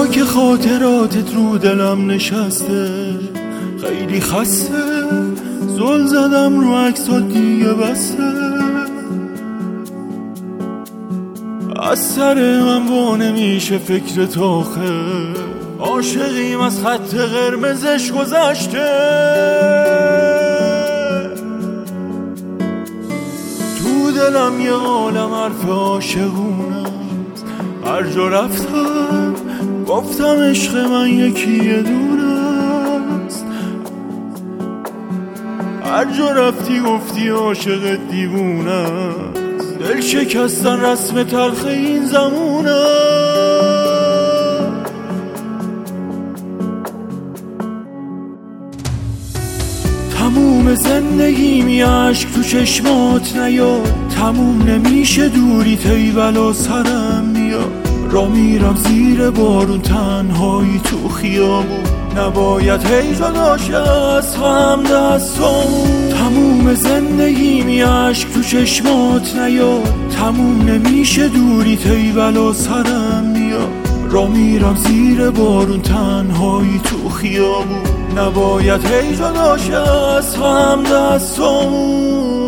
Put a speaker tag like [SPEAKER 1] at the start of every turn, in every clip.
[SPEAKER 1] خاک خاطراتت رو دلم نشسته، خیلی خسته، زل زدم رو عکسات دیگه بسته. از سر من وا نمیشه فکرت آخه، عاشقیم از خط قرمزش گذشته. تو دلم یه عالم حرف عاشقونه است، هر جا رفتم گفتم عشق من یکی دونه است. هر جا رفتی گفتی عاشق دیوونه است، دل شکستن رسم تلخ این زمونه. تموم زندگیم عشق تو چشمات نیاد، تموم نمیشه دوریت ای بلا سرم میاد. را میرم زیر بارون تنهایی تو خیابون، نباید هی جداشه از هم دستامون. تموم زندگیم عشق تو چشمات نیاد، تموم نمیشه دوریت ای بلا سرم میاد. را میرم زیر بارون تنهایی تو خیابون، نباید هی جداشه از هم دستامون.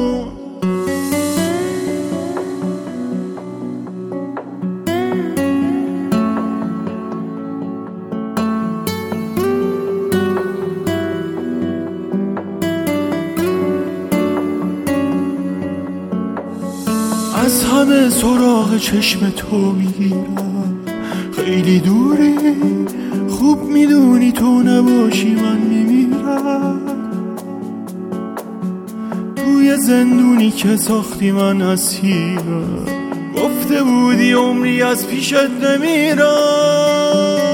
[SPEAKER 1] از همه سراغ چشم تو میگیرم، خیلی دوری، خوب میدونی تو نباشی من میمیرم. توی زندونی که ساختی من اسیرم، گفته بودی عمری از پیشت نمیرم.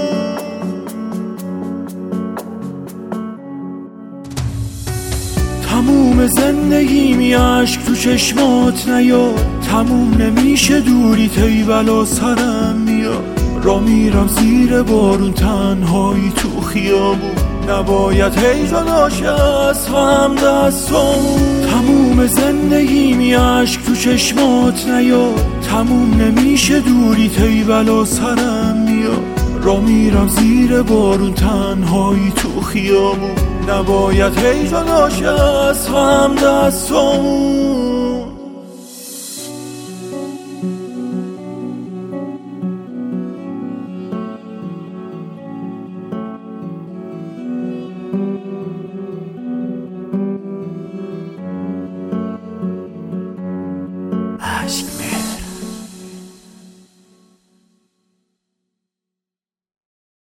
[SPEAKER 1] تموم زندگیم عشق تو چشمات نیاد، تموم نمیشه دوریت ای بلا سرم میاد. را میرم زیر بارون تنهایی تو خیابون، نباید هی جداشه از هم دستامون. تموم زندگیم عشق تو چشمات نیاد، تموم نمیشه دوریت ای بلا سرم میاد. را میرم زیر بارون تنهایی تو خیابون، نباید هی جداشه از هم دستامون.